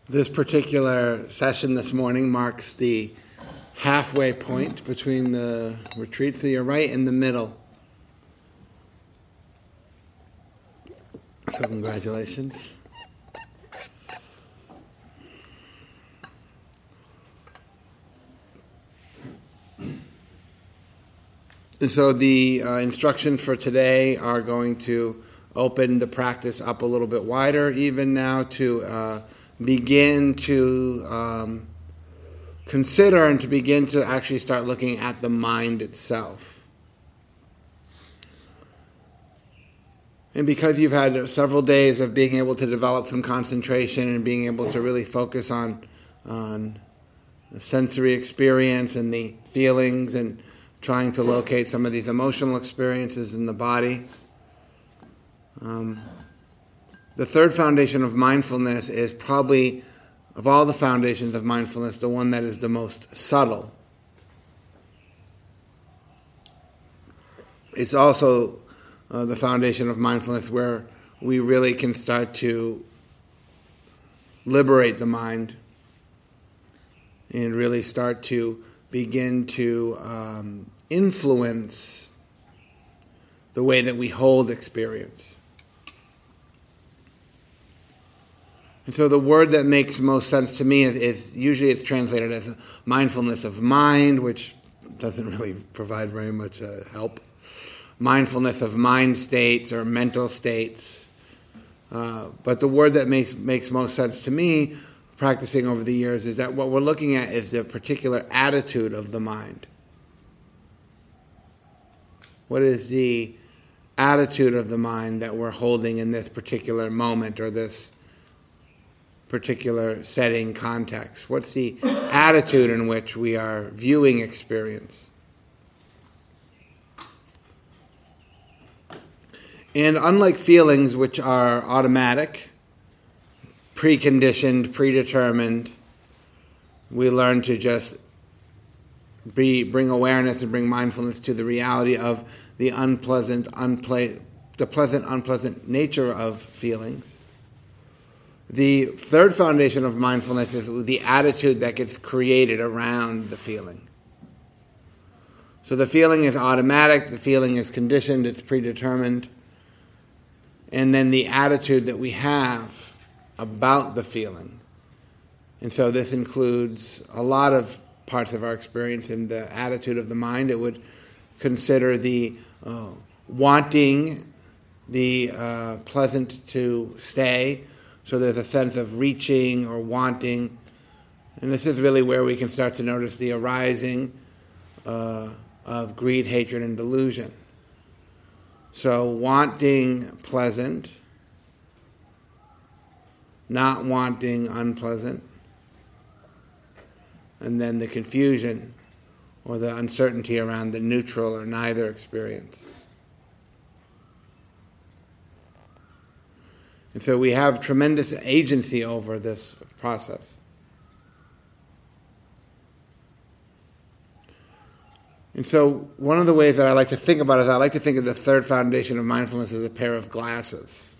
This particular session this morning marks the halfway point between the retreat, so you're right in the middle. So congratulations. And so the instructions for today are going to open the practice up a little bit wider, even now to begin to consider and to begin to actually start looking at the mind itself. And because you've had several days of being able to develop some concentration and being able to really focus on the sensory experience and the feelings and trying to locate some of these emotional experiences in the body, the third foundation of mindfulness is probably, of all the foundations of mindfulness, the one that is the most subtle. It's also the foundation of mindfulness where we really can start to liberate the mind and really start to begin to influence the way that we hold experience. And so the word that makes most sense to me is usually it's translated as mindfulness of mind, which doesn't really provide very much help. Mindfulness of mind states or mental states. But the word that makes most sense to me, practicing over the years, is that what we're looking at is the particular attitude of the mind. What is the attitude of the mind that we're holding in this particular moment or this particular setting, context? What's the attitude in which we are viewing experience? And unlike feelings, which are automatic, preconditioned, predetermined, we learn to just bring awareness and bring mindfulness to the reality of the pleasant, unpleasant nature of feelings. The third foundation of mindfulness is the attitude that gets created around the feeling. So the feeling is automatic, the feeling is conditioned, it's predetermined. And then the attitude that we have about the feeling. And so this includes a lot of parts of our experience in the attitude of the mind. It would consider the wanting the pleasant to stay. So there's a sense of reaching or wanting. And this is really where we can start to notice the arising of greed, hatred, and delusion. So wanting pleasant, not wanting unpleasant, and then the confusion or the uncertainty around the neutral or neither experience. And so we have tremendous agency over this process. And so one of the ways that I like to think about it is I like to think of the third foundation of mindfulness as a pair of glasses.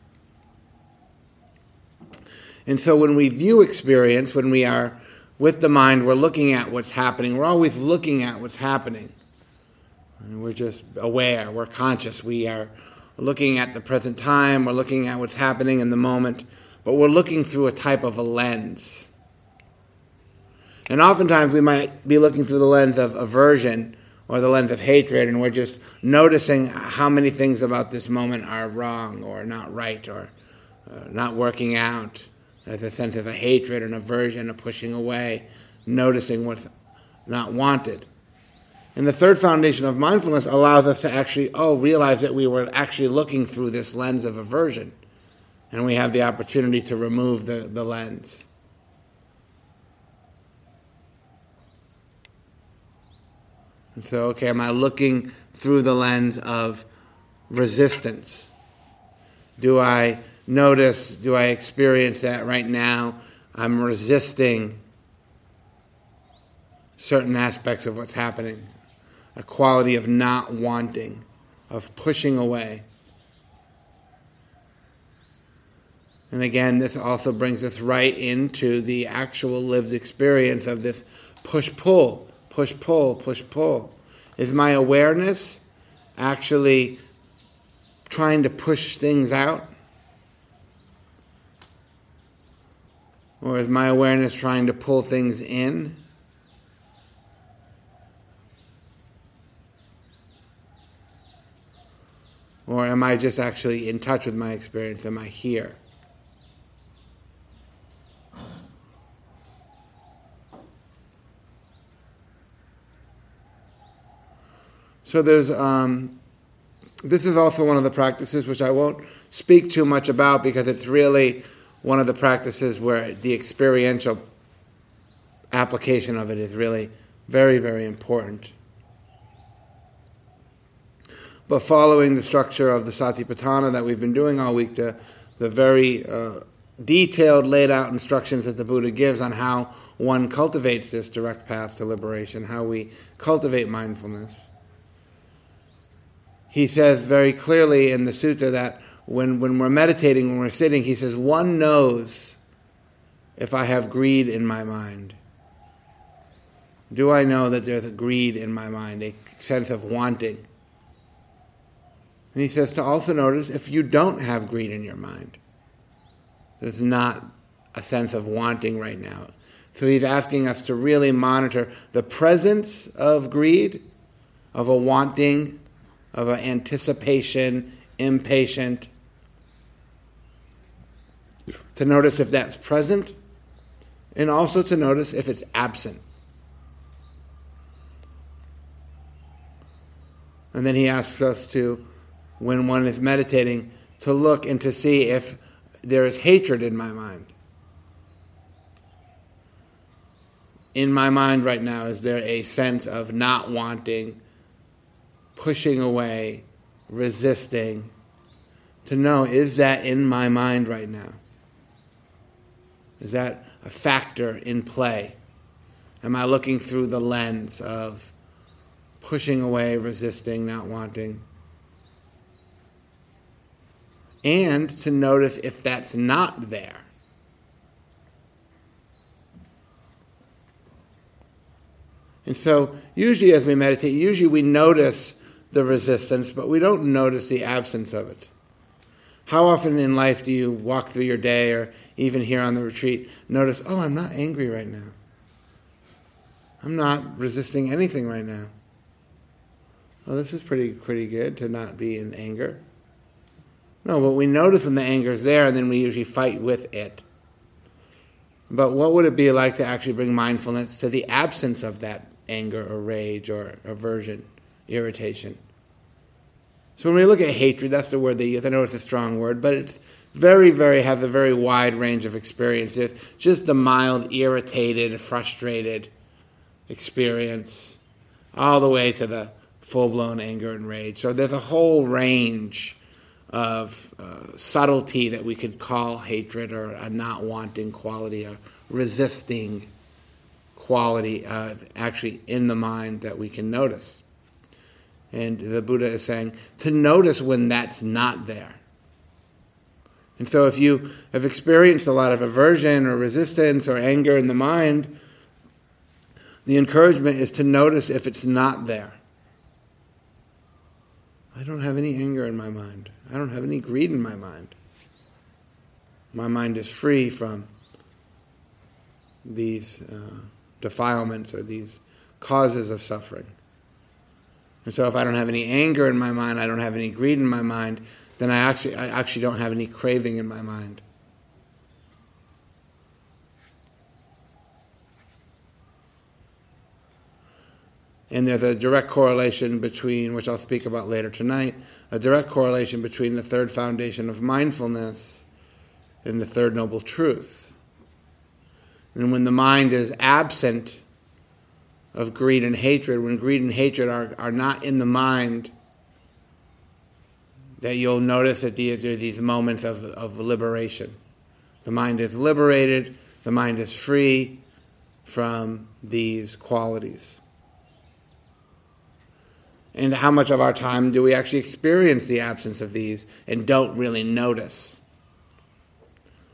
And so when we view experience, when we are with the mind, we're looking at what's happening. We're always looking at what's happening. And we're just aware, we're conscious, we are looking at the present time, we're looking at what's happening in the moment, but we're looking through a type of a lens. And oftentimes we might be looking through the lens of aversion or the lens of hatred, and we're just noticing how many things about this moment are wrong or not right or not working out. There's a sense of a hatred, an aversion, a pushing away, noticing what's not wanted. And the third foundation of mindfulness allows us to actually, realize that we were actually looking through this lens of aversion. And we have the opportunity to remove the lens. And so, am I looking through the lens of resistance? Do I notice, do I experience that right now I'm resisting certain aspects of what's happening? A quality of not wanting, of pushing away. And again, this also brings us right into the actual lived experience of this push-pull, push-pull, push-pull. Is my awareness actually trying to push things out? Or is my awareness trying to pull things in? Or am I just actually in touch with my experience? Am I here? So there's, this is also one of the practices which I won't speak too much about because it's really one of the practices where the experiential application of it is really very, very important. But following the structure of the Satipatthana that we've been doing all week, the very detailed, laid out instructions that the Buddha gives on how one cultivates this direct path to liberation, how we cultivate mindfulness. He says very clearly in the sutta that when we're meditating, when we're sitting, he says, one knows if I have greed in my mind. Do I know that there's a greed in my mind, a sense of wanting? And he says to also notice if you don't have greed in your mind. There's not a sense of wanting right now. So he's asking us to really monitor the presence of greed, of a wanting, of an anticipation, impatient. To notice if that's present, and also to notice if it's absent. And then he asks us to, when one is meditating, to look and to see if there is hatred in my mind. In my mind right now, is there a sense of not wanting, pushing away, resisting? To know, is that in my mind right now? Is that a factor in play? Am I looking through the lens of pushing away, resisting, not wanting? And to notice if that's not there. And so, usually as we meditate, usually we notice the resistance, but we don't notice the absence of it. How often in life do you walk through your day, or even here on the retreat, notice, oh, I'm not angry right now. I'm not resisting anything right now. Well, this is pretty good to not be in anger. No, but we notice when the anger is there, and then we usually fight with it. But what would it be like to actually bring mindfulness to the absence of that anger or rage or aversion, irritation? So when we look at hatred, that's the word they use. I know it's a strong word, but it's has a very wide range of experiences. Just the mild, irritated, frustrated experience, all the way to the full-blown anger and rage. So there's a whole range of subtlety that we could call hatred, or a not wanting quality, a resisting quality actually in the mind that we can notice. And the Buddha is saying to notice when that's not there. And so if you have experienced a lot of aversion or resistance or anger in the mind, the encouragement is to notice if it's not there. I don't have any anger in my mind. I don't have any greed in my mind. My mind is free from these defilements or these causes of suffering. And so if I don't have any anger in my mind, I don't have any greed in my mind, then I actually don't have any craving in my mind. And there's a direct correlation between, which I'll speak about later tonight, a direct correlation between the third foundation of mindfulness and the third noble truth. And when the mind is absent of greed and hatred, when greed and hatred are not in the mind, that you'll notice that there are these moments of liberation. The mind is liberated, the mind is free from these qualities. And how much of our time do we actually experience the absence of these and don't really notice?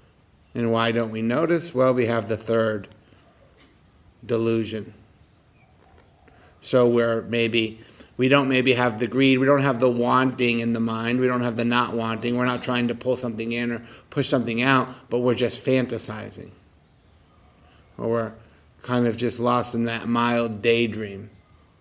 And why don't we notice? Well, we have the third delusion. So we don't maybe have the greed, we don't have the wanting in the mind, we don't have the not wanting, we're not trying to pull something in or push something out, but we're just fantasizing. Or we're kind of just lost in that mild daydream.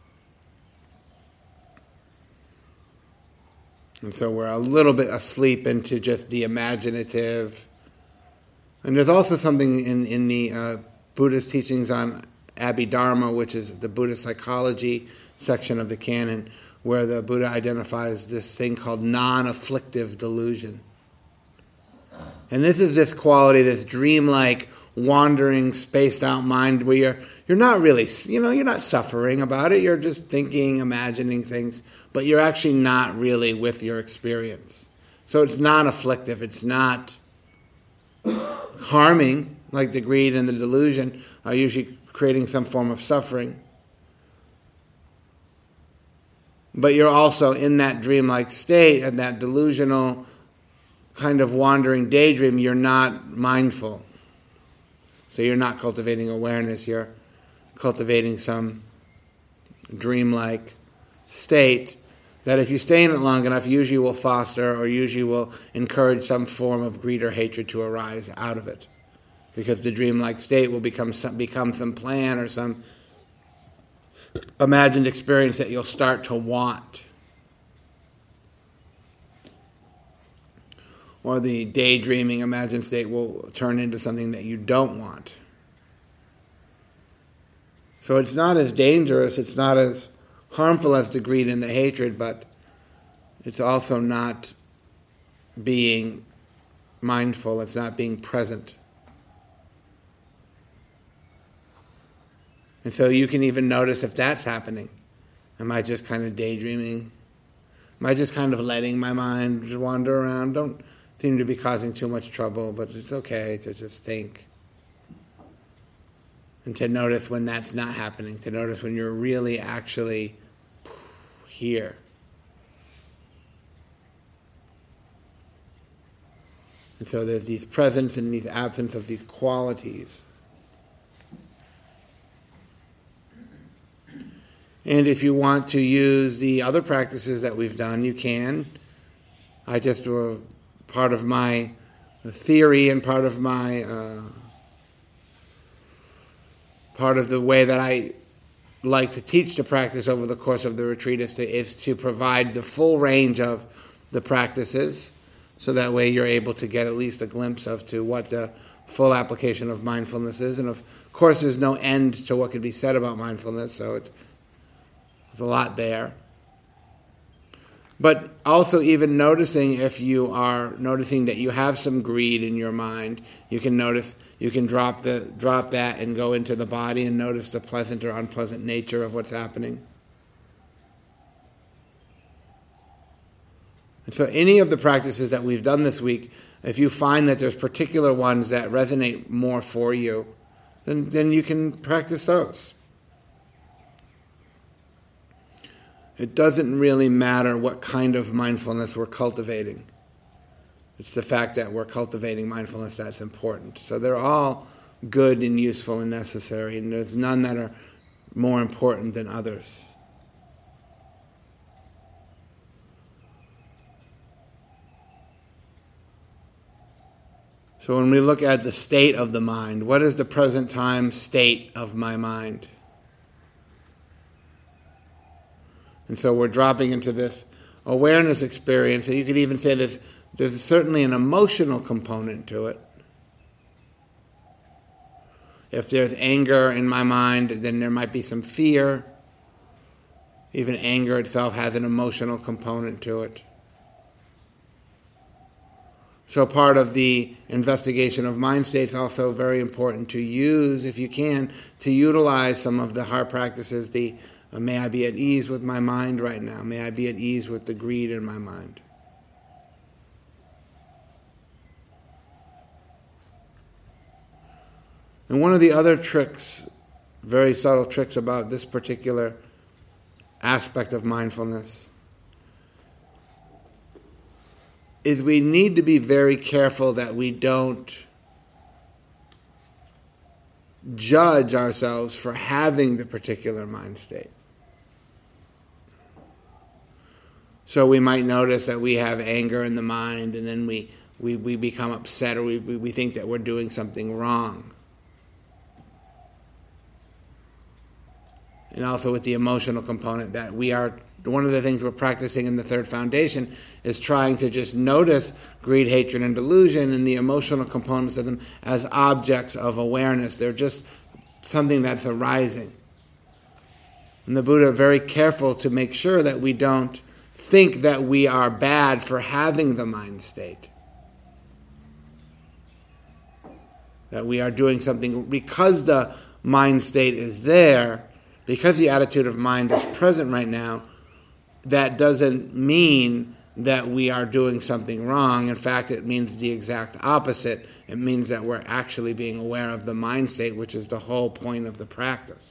And so we're a little bit asleep into just the imaginative. And there's also something in the Buddhist teachings on Abhidharma, which is the Buddhist psychology section of the canon, where the Buddha identifies this thing called non-afflictive delusion. And this is this quality, this dreamlike, wandering, spaced-out mind where you're not really, you're not suffering about it, you're just thinking, imagining things, but you're actually not really with your experience. So it's non-afflictive, it's not harming, like the greed and the delusion are usually creating some form of suffering. But you're also in that dreamlike state, and that delusional kind of wandering daydream, you're not mindful. So you're not cultivating awareness, you're cultivating some dreamlike state that if you stay in it long enough, usually will foster or usually will encourage some form of greed or hatred to arise out of it. Because the dreamlike state will become some plan or some imagined experience that you'll start to want. Or the daydreaming imagined state will turn into something that you don't want. So it's not as dangerous, it's not as harmful as the greed and the hatred, but it's also not being mindful, it's not being present. And so you can even notice if that's happening. Am I just kind of daydreaming? Am I just kind of letting my mind wander around? Don't seem to be causing too much trouble, but it's okay to just think. And to notice when that's not happening, to notice when you're really actually here. And so there's these presence and these absence of these qualities. And if you want to use the other practices that we've done, you can. I just were part of my theory and part of the way that I like to teach the practice over the course of the retreat is to provide the full range of the practices, so that way you're able to get at least a glimpse of to what the full application of mindfulness is. And of course there's no end to what could be said about mindfulness, so there's a lot there. But also even noticing, if you are noticing that you have some greed in your mind, you can notice, you can drop that and go into the body and notice the pleasant or unpleasant nature of what's happening. And so any of the practices that we've done this week, if you find that there's particular ones that resonate more for you, then you can practice those. It doesn't really matter what kind of mindfulness we're cultivating. It's the fact that we're cultivating mindfulness that's important. So they're all good and useful and necessary, and there's none that are more important than others. So when we look at the state of the mind, what is the present time state of my mind? And so we're dropping into this awareness experience, and you could even say there's certainly an emotional component to it. If there's anger in my mind, then there might be some fear. Even anger itself has an emotional component to it. So part of the investigation of mind states is also very important to use, if you can, to utilize some of the heart practices, may I be at ease with my mind right now. May I be at ease with the greed in my mind. And one of the other tricks, very subtle tricks about this particular aspect of mindfulness, is we need to be very careful that we don't judge ourselves for having the particular mind state. So we might notice that we have anger in the mind, and then we become upset, or we think that we're doing something wrong. And also with the emotional component, that we are, one of the things we're practicing in the third foundation is trying to just notice greed, hatred, and delusion and the emotional components of them as objects of awareness. They're just something that's arising. And the Buddha is very careful to make sure that we don't think that we are bad for having the mind state. That we are doing something because the mind state is there, because the attitude of mind is present right now. That doesn't mean that we are doing something wrong. In fact, it means the exact opposite. It means that we're actually being aware of the mind state, which is the whole point of the practice.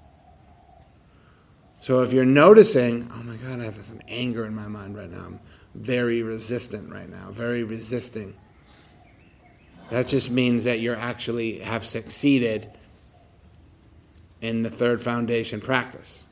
So if you're noticing, oh my God, I have some anger in my mind right now. I'm very resistant right now, very resisting. That just means that you actually have succeeded in the third foundation practice.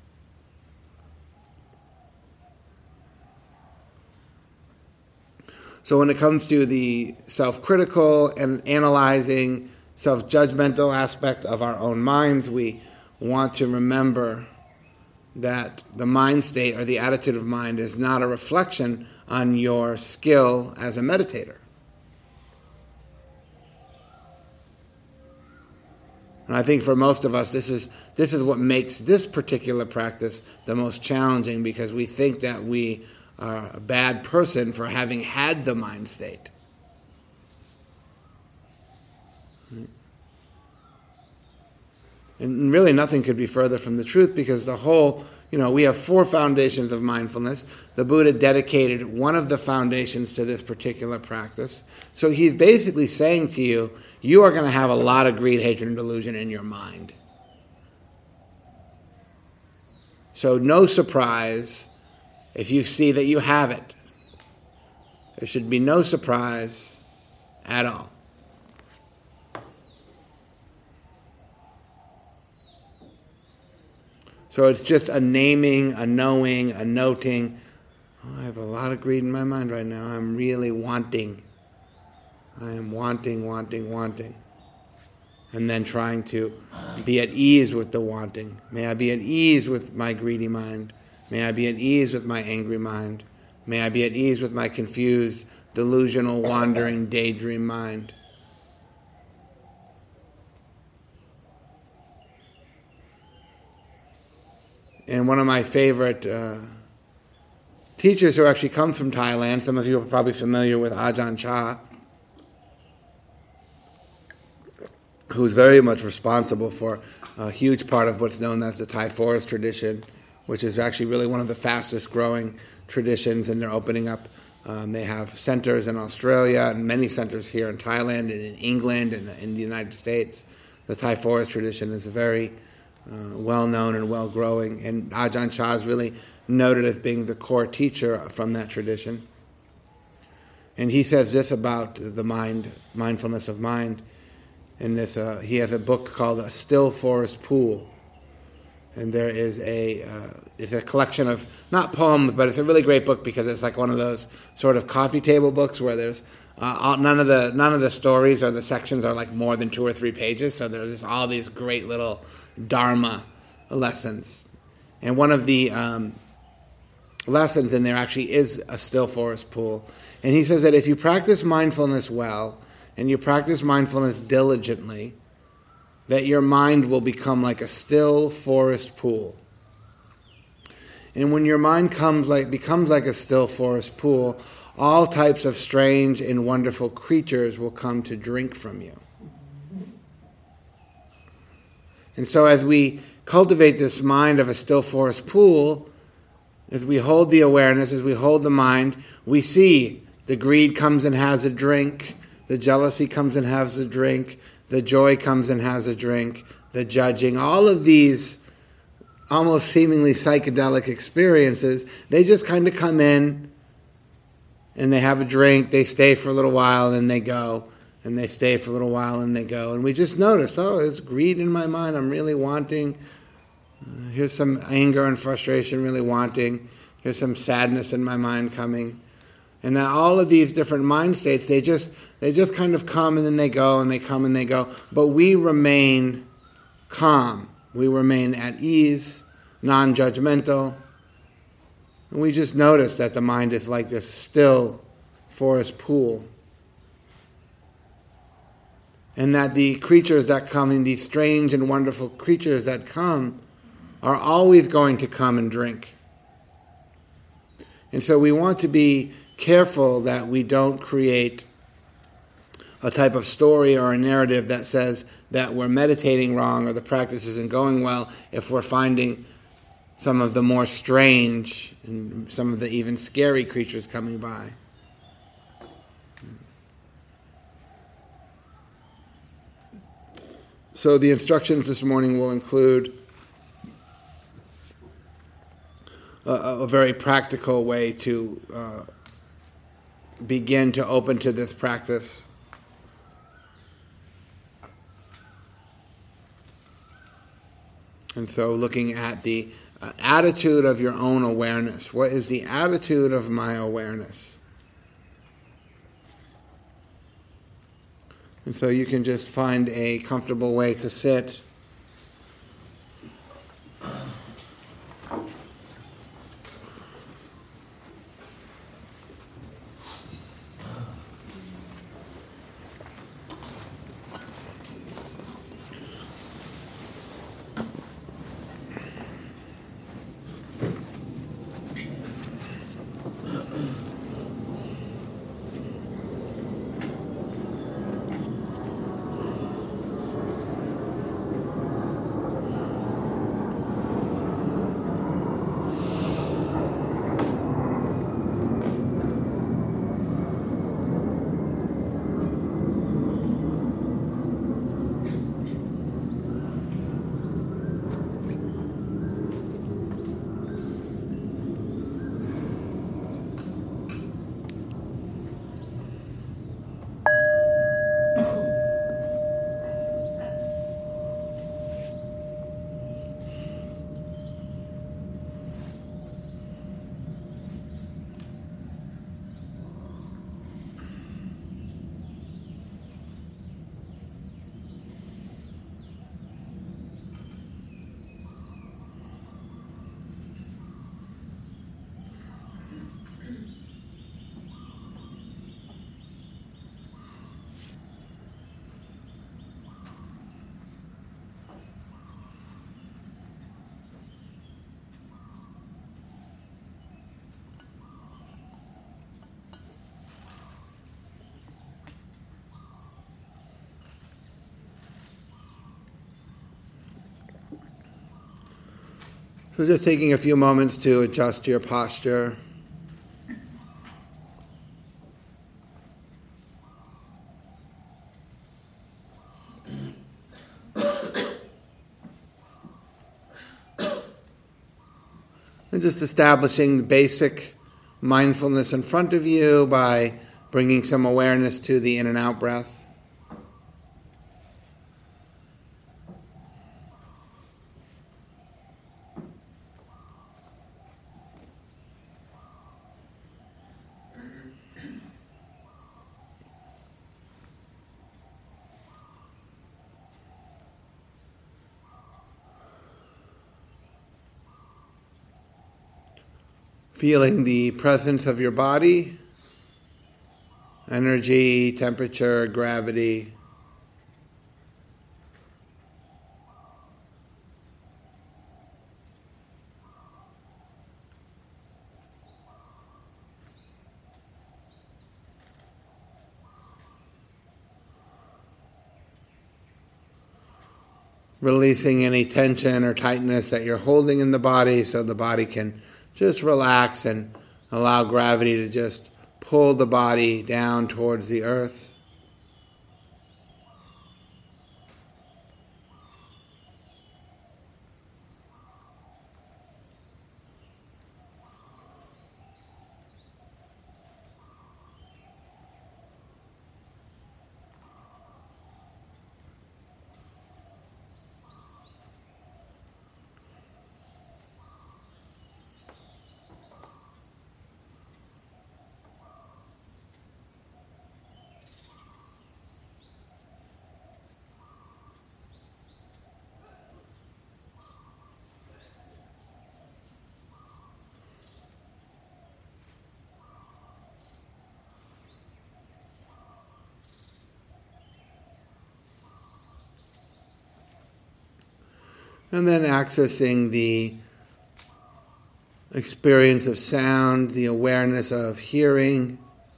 So when it comes to the self-critical and analyzing, self-judgmental aspect of our own minds, we want to remember that the mind state or the attitude of mind is not a reflection on your skill as a meditator. And I think for most of us, this is what makes this particular practice the most challenging, because we think that we are a bad person for having had the mind state. And really nothing could be further from the truth, because the whole, we have 4 foundations of mindfulness. The Buddha dedicated one of the foundations to this particular practice. So he's basically saying to you, you are going to have a lot of greed, hatred, and delusion in your mind. So no surprise if you see that you have it. There should be no surprise at all. So it's just a naming, a knowing, a noting. Oh, I have a lot of greed in my mind right now. I'm really wanting. I am wanting. And then trying to be at ease with the wanting. May I be at ease with my greedy mind. May I be at ease with my angry mind. May I be at ease with my confused, delusional, wandering, daydream mind. And one of my favorite teachers who actually comes from Thailand, some of you are probably familiar with Ajahn Chah, who's very much responsible for a huge part of what's known as the Thai forest tradition, which is actually really one of the fastest growing traditions, and they're opening up. They have centers in Australia and many centers here in Thailand and in England and in the United States. The Thai forest tradition is a very well-known and well-growing, and Ajahn Chah is really noted as being the core teacher from that tradition. And he says this about the mindfulness of mind. In this, he has a book called A Still Forest Pool, and there is it's a collection of, not poems, but it's a really great book because it's like one of those sort of coffee table books where there's none of the stories or the sections are like more than 2 or 3 pages, so there's just all these great little Dharma lessons. And one of the lessons in there actually is a still forest pool. And he says that if you practice mindfulness well, and you practice mindfulness diligently, that your mind will become like a still forest pool. And when your mind becomes like a still forest pool, all types of strange and wonderful creatures will come to drink from you. And so as we cultivate this mind of a still forest pool, as we hold the awareness, as we hold the mind, we see the greed comes and has a drink, the jealousy comes and has a drink, the joy comes and has a drink, the judging, all of these almost seemingly psychedelic experiences, they just kind of come in and they have a drink, they stay for a little while, and then they go. and they stay for a little while and they go. And we just notice, oh, there's greed in my mind, I'm really wanting. Here's some anger and frustration, really wanting. Here's some sadness in my mind coming. And that all of these different mind states, they just kind of come and then they go, and they come and they go. But we remain calm. We remain at ease, non-judgmental. And we just notice that the mind is like this still forest pool. And that the creatures that come, and these strange and wonderful creatures that come, are always going to come and drink. And so we want to be careful that we don't create a type of story or a narrative that says that we're meditating wrong or the practice isn't going well if we're finding some of the more strange and some of the even scary creatures coming by. So the instructions this morning will include a very practical way to begin to open to this practice. And so looking at the attitude of your own awareness. What is the attitude of my awareness? And so you can just find a comfortable way to sit. So just taking a few moments to adjust your posture. And just establishing the basic mindfulness in front of you by bringing some awareness to the in and out breath. Feeling the presence of your body, energy, temperature, gravity. Releasing any tension or tightness that you're holding in the body so the body can just relax and allow gravity to just pull the body down towards the earth. And then accessing the experience of sound, the awareness of hearing.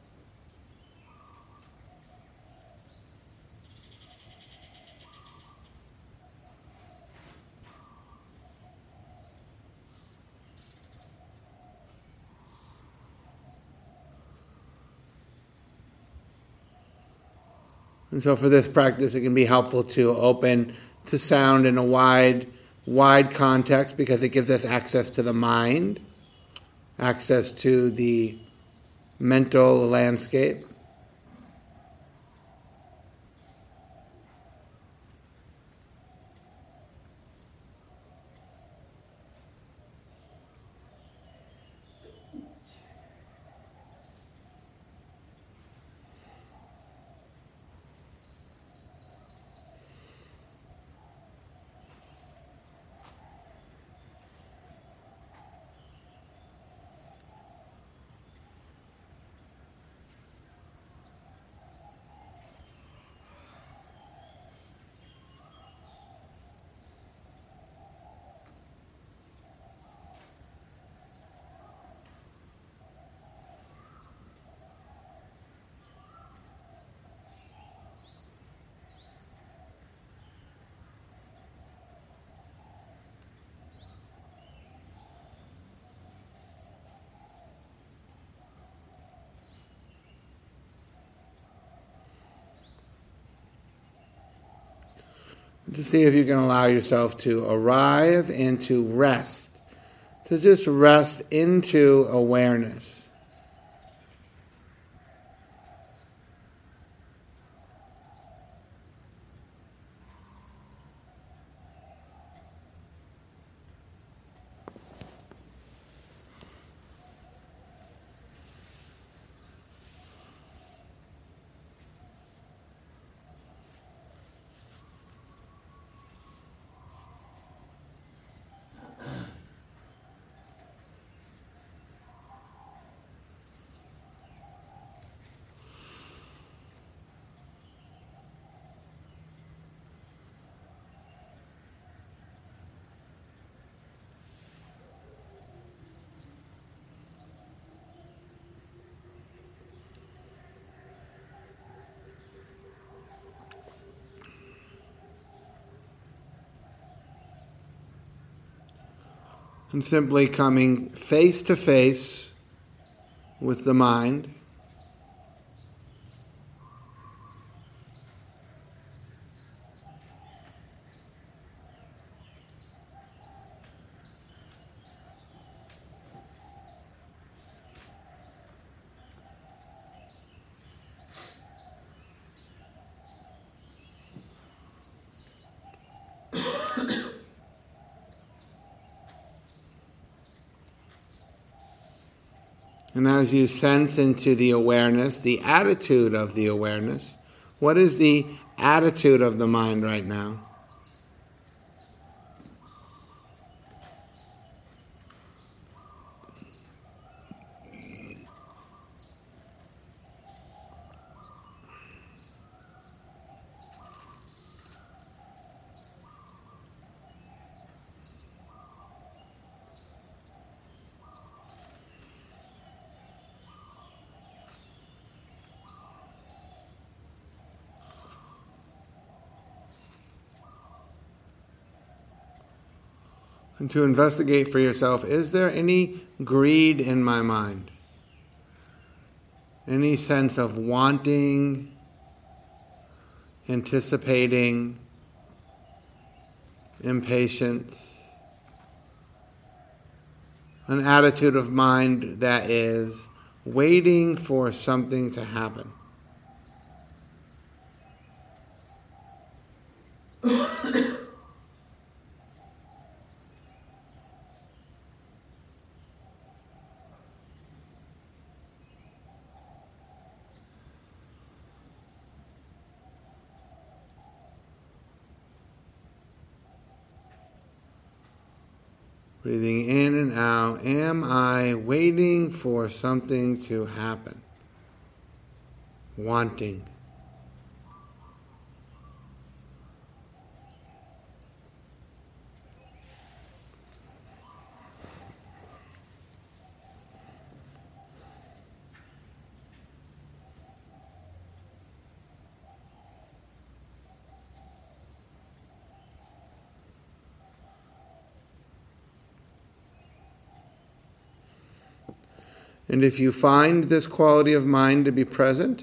And so for this practice, it can be helpful to open to sound in a wide context, because it gives us access to the mind, access to the mental landscape. To see if you can allow yourself to arrive and to rest, to just rest into awareness. And simply coming face to face with the mind. And as you sense into the awareness, the attitude of the awareness, what is the attitude of the mind right now? And to investigate for yourself, is there any greed in my mind? Any sense of wanting, anticipating, impatience? An attitude of mind that is waiting for something to happen. Breathing in and out, am I waiting for something to happen? Wanting. And if you find this quality of mind to be present,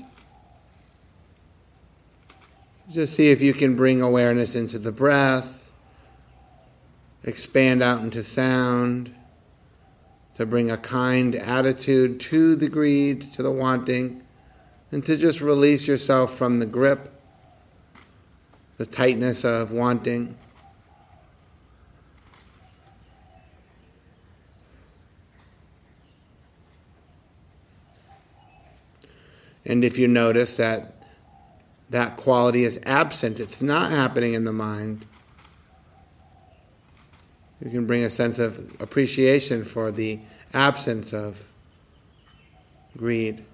just see if you can bring awareness into the breath, expand out into sound, to bring a kind attitude to the greed, to the wanting, and to just release yourself from the grip, the tightness of wanting. And if you notice that that quality is absent, it's not happening in the mind, you can bring a sense of appreciation for the absence of greed.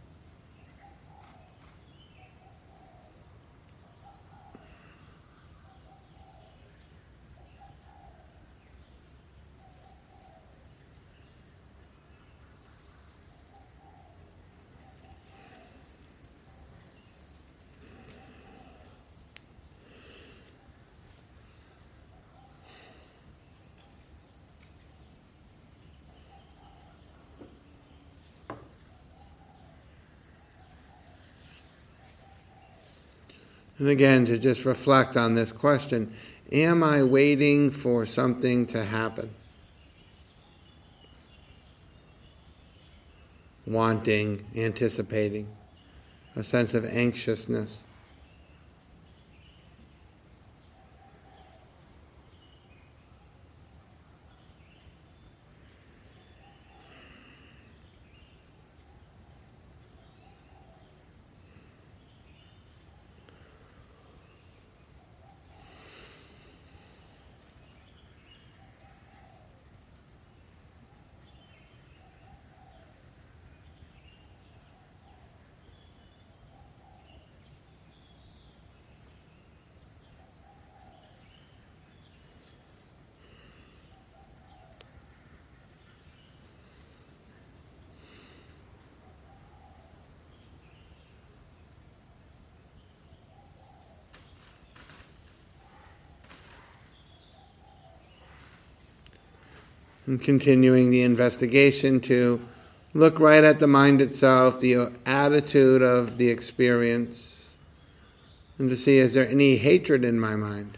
And again, to just reflect on this question, am I waiting for something to happen? Wanting, anticipating, a sense of anxiousness. And continuing the investigation to look right at the mind itself, the attitude of the experience, and to see, is there any hatred in my mind?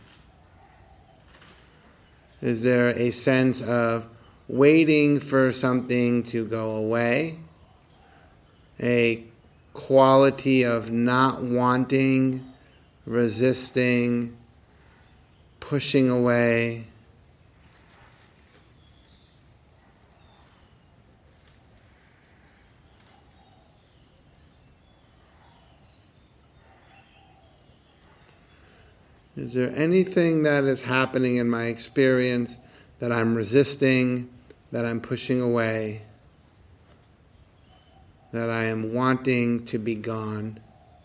Is there a sense of waiting for something to go away? A quality of not wanting, resisting, pushing away? Is there anything that is happening in my experience that I'm resisting, that I'm pushing away, that I am wanting to be gone?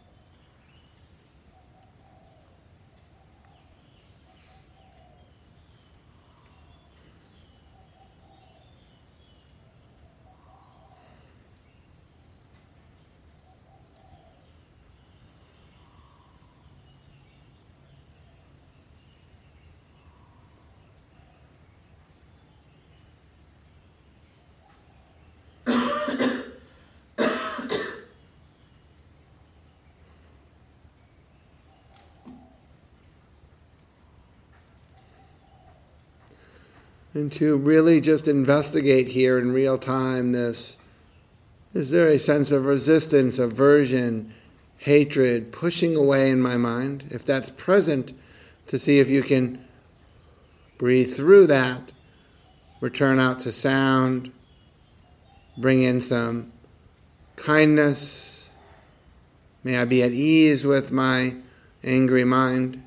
And to really just investigate here in real time this, is there a sense of resistance, aversion, hatred, pushing away in my mind? If that's present, to see if you can breathe through that, return out to sound, bring in some kindness. May I be at ease with my angry mind.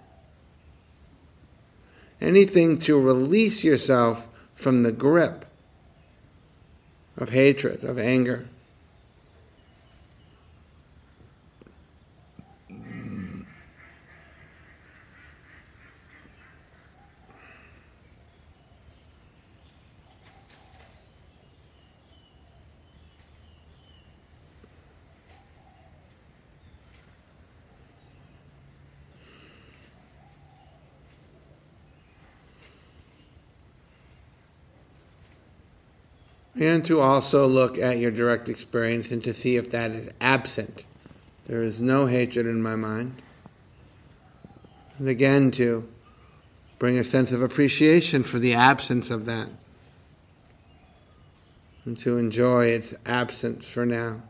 Anything to release yourself from the grip of hatred, of anger. And to also look at your direct experience and to see if that is absent. There is no hatred in my mind. And again, to bring a sense of appreciation for the absence of that. And to enjoy its absence for now.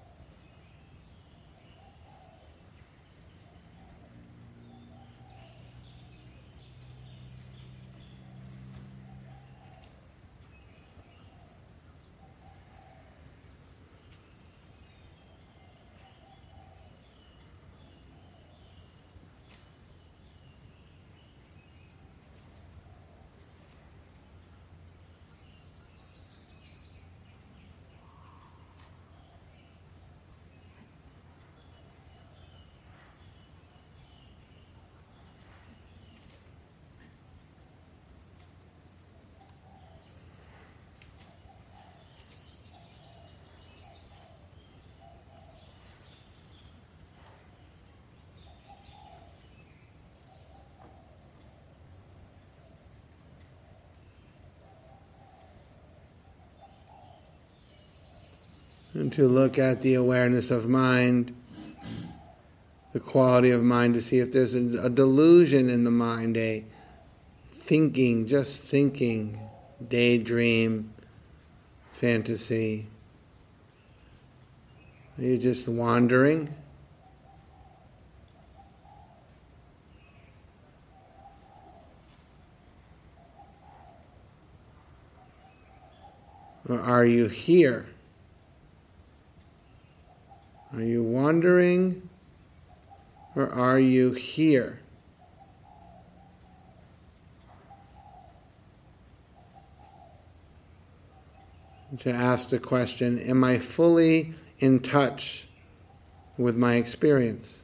And to look at the awareness of mind, the quality of mind, to see if there's a delusion in the mind, a thinking, just thinking, daydream, fantasy. Are you just wandering? Or are you here? Are you wandering, or are you here? To ask the question, am I fully in touch with my experience?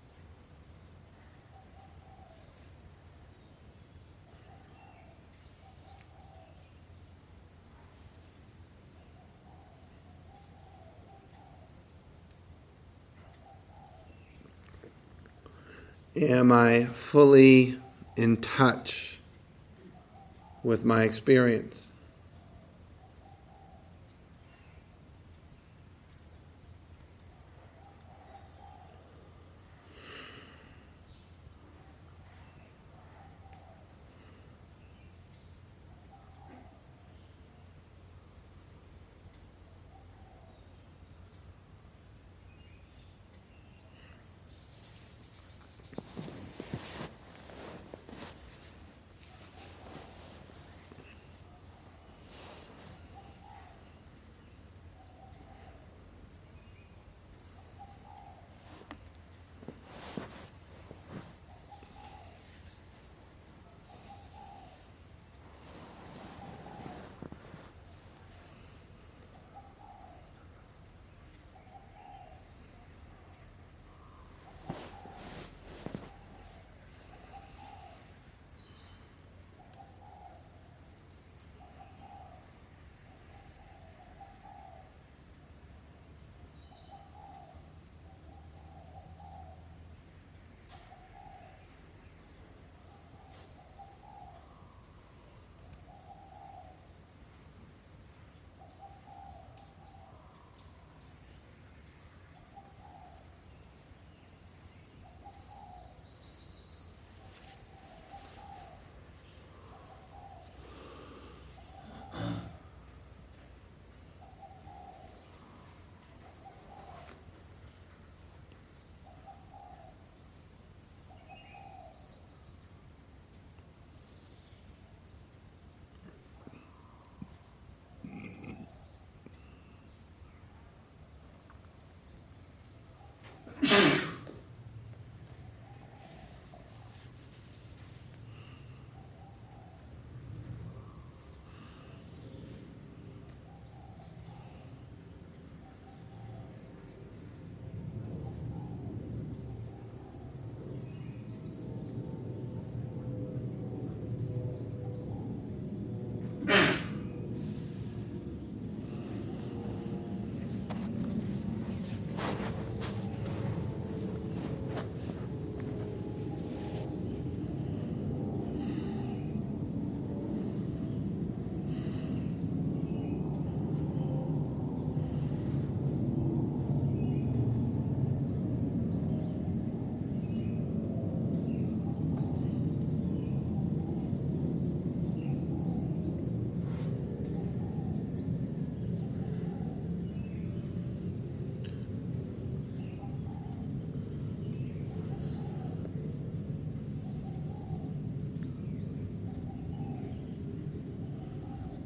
Am I fully in touch with my experience?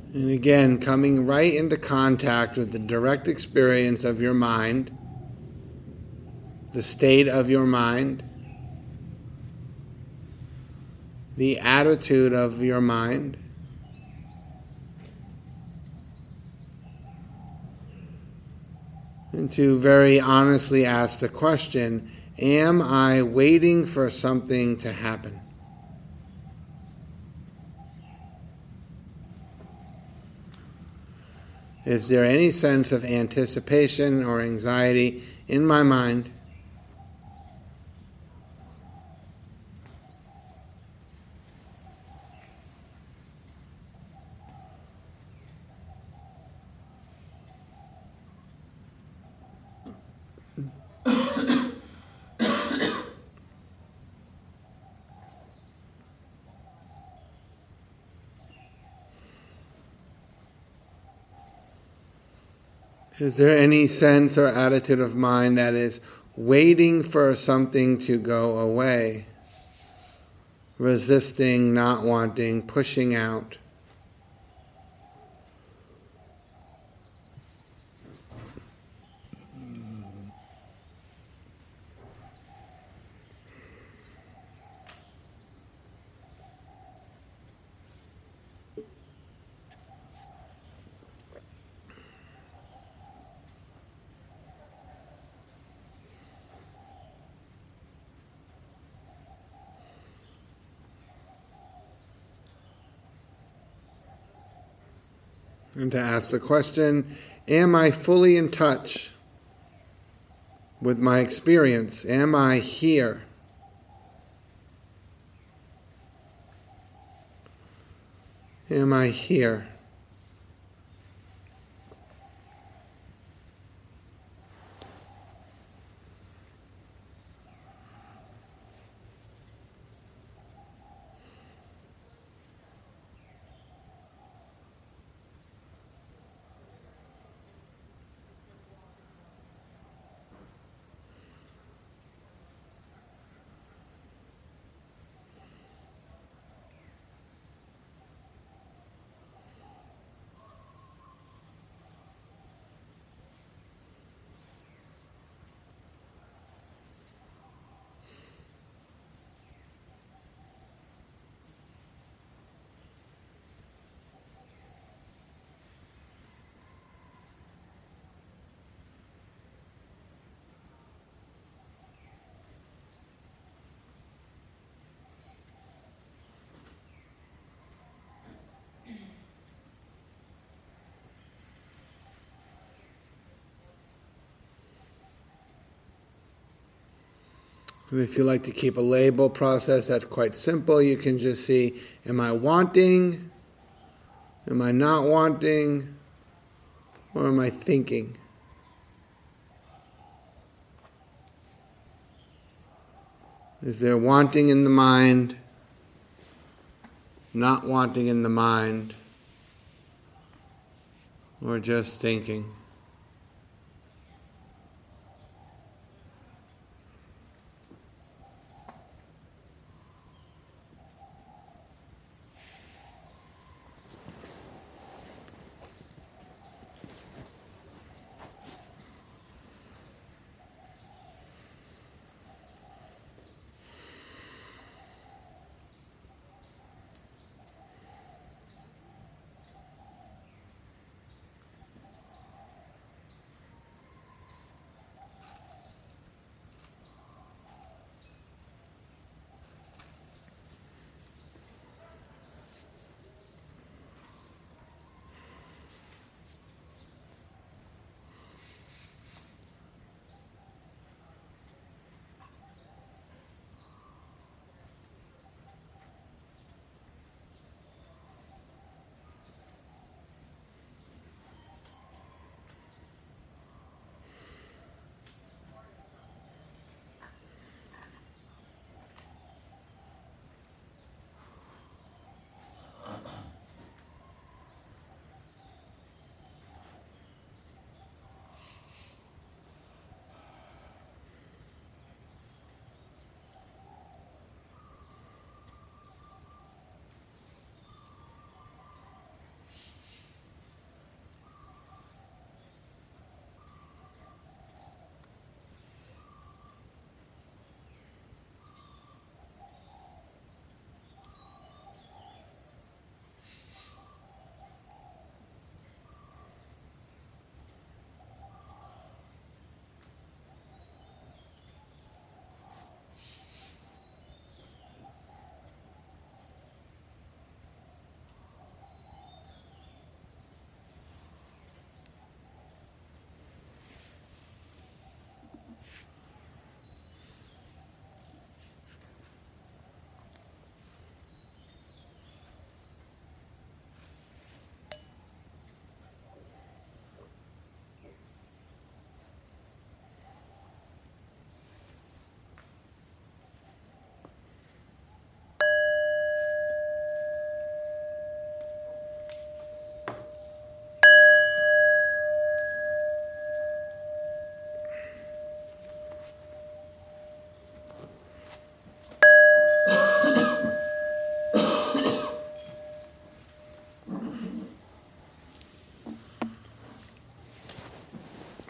And again, coming right into contact with the direct experience of your mind, the state of your mind, the attitude of your mind. And to very honestly ask the question, am I waiting for something to happen? Is there any sense of anticipation or anxiety in my mind? Is there any sense or attitude of mind that is waiting for something to go away? Resisting, not wanting, pushing out? And to ask the question, am I fully in touch with my experience? Am I here? Am I here? And if you like to keep a label process, that's quite simple. You can just see, am I wanting? Am I not wanting? Or am I thinking? Is there wanting in the mind? Not wanting in the mind? Or just thinking?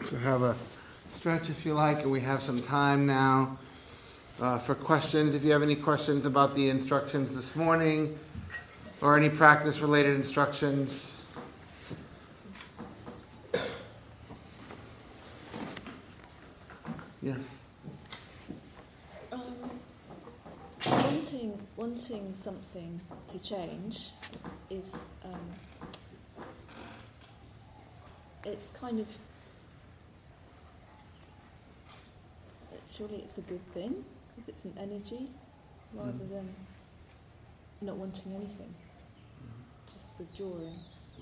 So have a stretch if you like, and we have some time now for questions. If you have any questions about the instructions this morning or any practice-related instructions. Yes. Wanting something to change is it's kind of surely it's a good thing because it's an energy rather than not wanting anything, just withdrawing.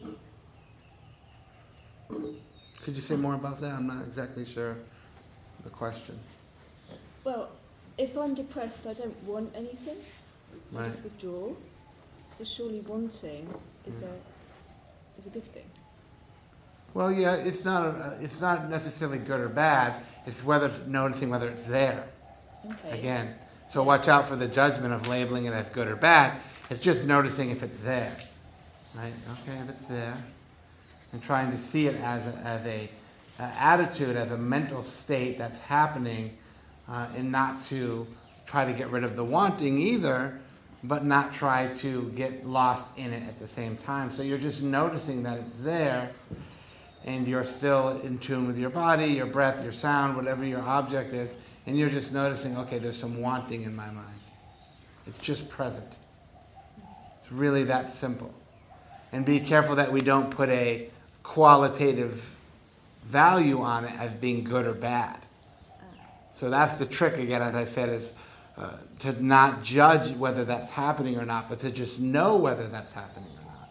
Could you say more about that? I'm not exactly sure the question. Well, if I'm depressed, I don't want anything. I Right. just withdraw. So surely wanting is a good thing. Well, yeah, it's not necessarily good or bad. It's noticing whether it's there. Okay. Again, so watch out for the judgment of labeling it as good or bad. It's just noticing if it's there, right? Okay, if it's there, and trying to see it as a attitude, as a mental state that's happening, and not to try to get rid of the wanting either, but not try to get lost in it at the same time. So you're just noticing that it's there, and you're still in tune with your body, your breath, your sound, whatever your object is, and you're just noticing, okay, there's some wanting in my mind. It's just present. It's really that simple. And be careful that we don't put a qualitative value on it as being good or bad. So that's the trick, again, as I said, is to not judge whether that's happening or not, but to just know whether that's happening or not.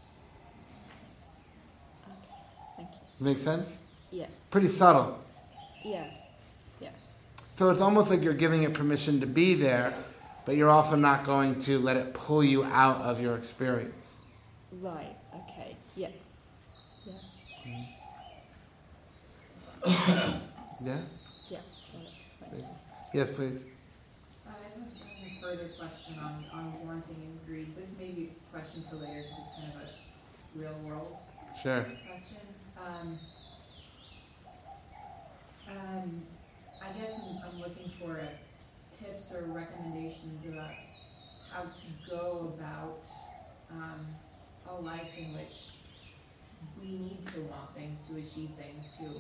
Thank you. Make sense? Yeah. Pretty subtle. Yeah. So it's almost like you're giving it permission to be there, but you're also not going to let it pull you out of your experience. Right. Okay. Yeah. Yeah. Yeah? Yeah. Right. Yes, please. I have a further question on wanting and greed. This may be a question for later because it's kind of a real world Sure. question. I guess I'm looking for tips or recommendations about how to go about a life in which we need to want things, to achieve things, to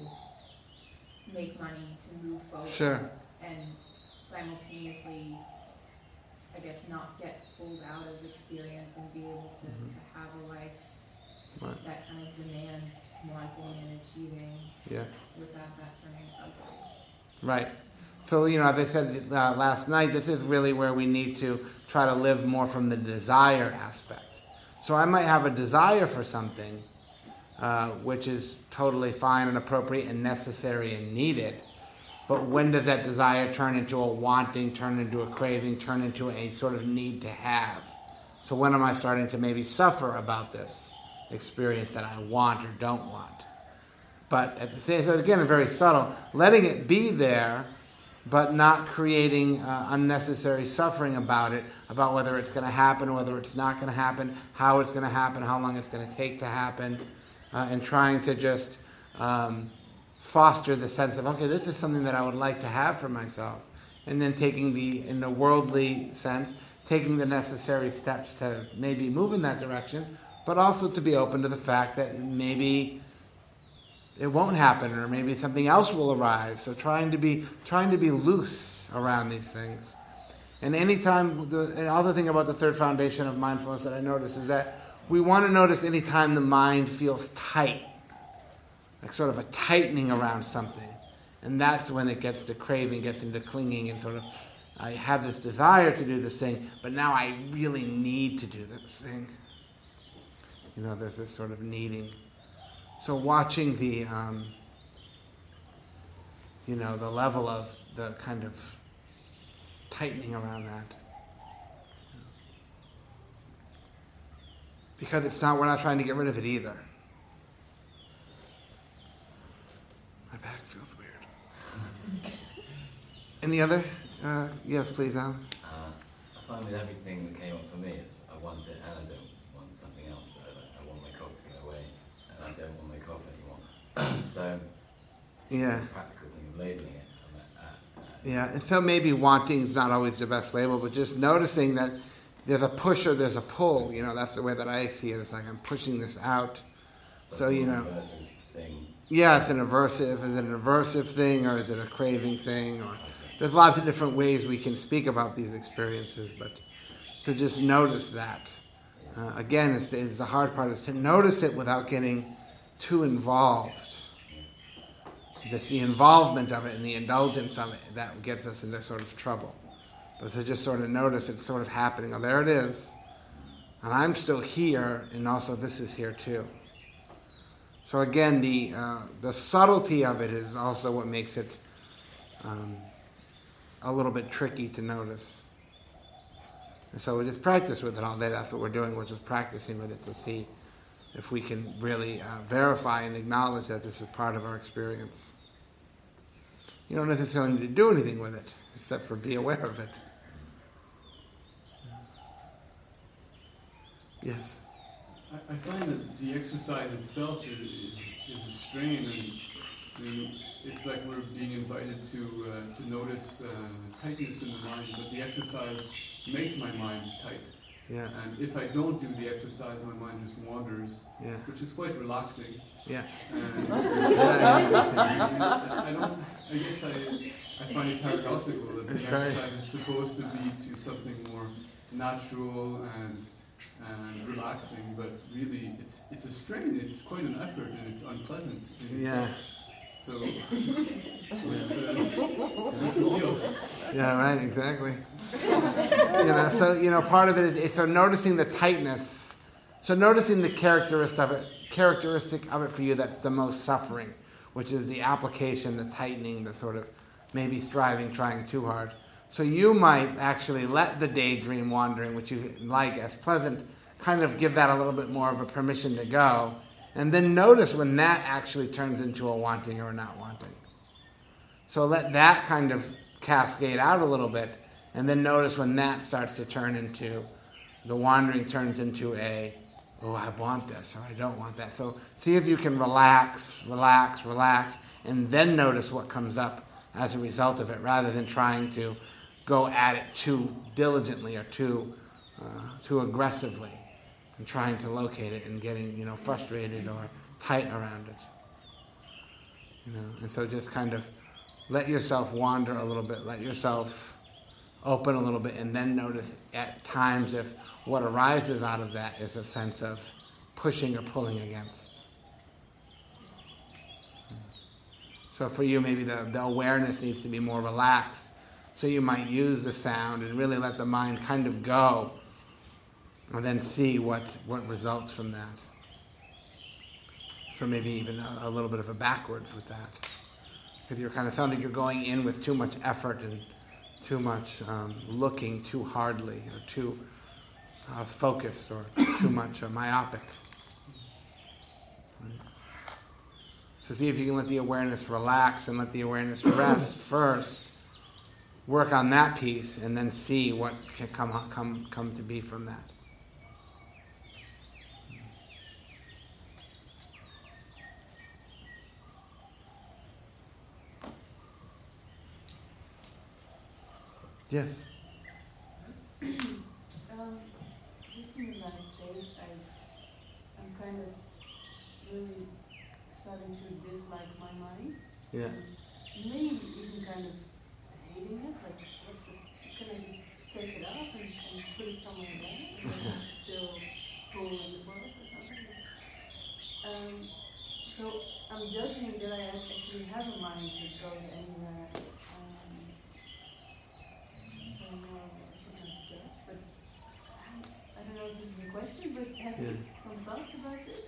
make money, to move forward. Sure. And simultaneously, I guess, not get pulled out of experience and be able to have a life that kind of demands wanting and achieving without that turning ugly. Right. So, as I said last night, this is really where we need to try to live more from the desire aspect. So I might have a desire for something, which is totally fine and appropriate and necessary and needed. But when does that desire turn into a wanting, turn into a craving, turn into a sort of need to have? So when am I starting to maybe suffer about this experience that I want or don't want? But at the same time, again, it's very subtle. Letting it be there, but not creating unnecessary suffering about it, about whether it's going to happen, whether it's not going to happen, how it's going to happen, how long it's going to take to happen, and trying to just foster the sense of, okay, this is something that I would like to have for myself. And then taking in the worldly sense, taking the necessary steps to maybe move in that direction, but also to be open to the fact that maybe it won't happen, or maybe something else will arise. So trying to be loose around these things. And anytime, the other thing about the third foundation of mindfulness that I notice is that we want to notice anytime the mind feels tight, like sort of a tightening around something. And that's when it gets to craving, gets into clinging, and sort of, I have this desire to do this thing, but now I really need to do this thing. There's this sort of needing. So watching the, the level of the kind of tightening around that. Because we're not trying to get rid of it either. My back feels weird. Any other? Yes, please, Alan. I find with everything that came up for me is I want it and I don't want something else. So I want my cough to go away and I don't want my cough anymore. So Yeah. practical thing of labeling it. Yeah, and so maybe wanting is not always the best label, but just noticing that there's a push or there's a pull. That's the way that I see it. It's like I'm pushing this out. So, It's an aversive thing. Yeah, it's an aversive. Is it an aversive thing or is it a craving thing? Or there's lots of different ways we can speak about these experiences, but to just notice that. Again, is the hard part, is to notice it without getting too involved. The involvement of it and the indulgence of it, that gets us into sort of trouble. But to just sort of notice it's sort of happening. Oh, there it is. And I'm still here, and also this is here too. So again, the subtlety of it is also what makes it a little bit tricky to notice. And so we just practice with it all day. That's what we're doing. We're just practicing with it to see if we can really verify and acknowledge that this is part of our experience. You don't necessarily need to do anything with it, except for be aware of it. Yes? I find that the exercise itself is a strain, and it's like we're being invited to notice tightness in the mind, but the exercise makes my mind tight. Yeah. And if I don't do the exercise, my mind just wanders, which is quite relaxing. Yeah. And I guess I find it paradoxical that the exercise is supposed to be to something more natural and relaxing, but really it's a strain. It's quite an effort, and it's unpleasant. So what's the deal? Yeah, right, exactly. So part of it is so noticing the tightness. So noticing the characteristic of it for you that's the most suffering, which is the application, the tightening, the sort of maybe striving, trying too hard. So you might actually let the daydream wandering, which you like as pleasant, kind of give that a little bit more of a permission to go, and then notice when that actually turns into a wanting or a not wanting. So let that kind of cascade out a little bit, and then notice when that starts to turn into, the wandering turns into a, oh, I want this, or I don't want that. So see if you can relax, and then notice what comes up as a result of it, rather than trying to go at it too diligently or too aggressively, and trying to locate it and getting frustrated or tight around it. And so just kind of let yourself wander a little bit, let yourself open a little bit, and then notice at times if what arises out of that is a sense of pushing or pulling against. So for you, maybe the awareness needs to be more relaxed. So you might use the sound and really let the mind kind of go, and then see what results from that. So maybe even a little bit of a backwards with that. Because you're kind of sounding like you're going in with too much effort and too much looking too hardly, or too focused, or too much myopic. So see if you can let the awareness relax and let the awareness rest first. Work on that piece, and then see what can come to be from that. Yes. Just in the last days, I'm kind of really starting to dislike my mind. Yeah. Maybe even kind of hating it. Like, can I just take it off and put it somewhere else? Or still pull in the forest or something? So I'm judging that I actually have a mind that goes anywhere. So no, I should not judge. But I don't know if this is a question, but have you some thoughts about this?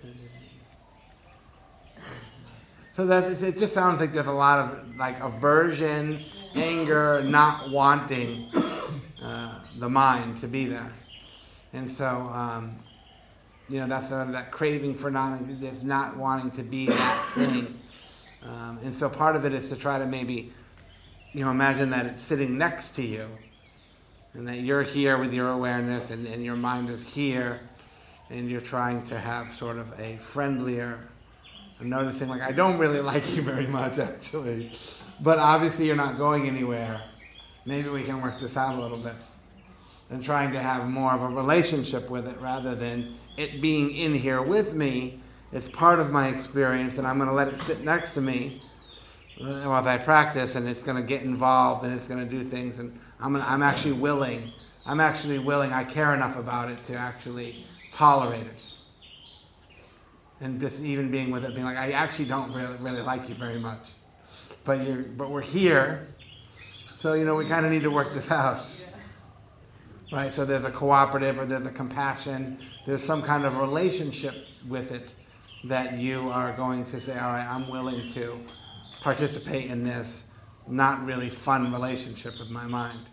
So that it just sounds like there's a lot of like aversion, anger, not wanting the mind to be there, and so that's that craving for not wanting to be that thing, and so part of it is to try to maybe imagine that it's sitting next to you, and that you're here with your awareness, and your mind is here, and you're trying to have sort of a friendlier I'm noticing, like, I don't really like you very much, actually. But obviously you're not going anywhere. Maybe we can work this out a little bit. And trying to have more of a relationship with it rather than it being in here with me. It's part of my experience, and I'm going to let it sit next to me while I practice, and it's going to get involved, and it's going to do things, and I'm actually willing. I care enough about it to actually tolerate it. And just even being with it, being like, I actually don't really like you very much. But we're here, so, we kind of need to work this out. Right? So there's a cooperative, or there's a compassion. There's some kind of relationship with it that you are going to say, all right, I'm willing to participate in this not really fun relationship with my mind.